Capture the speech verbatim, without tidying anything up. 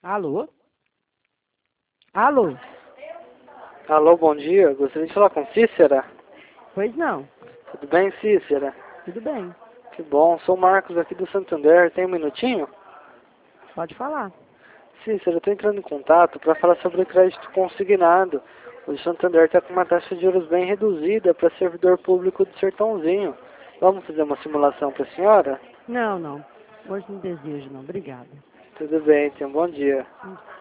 Alô? Alô? Alô, bom dia. Gostaria de falar com Cícera. Pois não. Tudo bem, Cícera? Tudo bem. Que bom. Sou o Marcos aqui do Santander. Tem um minutinho? Pode falar. Cícera, eu estou entrando em contato para falar sobre o crédito consignado. O Santander está com uma taxa de juros bem reduzida para servidor público do Sertãozinho. Vamos fazer uma simulação para a senhora? Não, não. Hoje não desejo, não. Obrigada. Tudo bem, tenha um bom dia.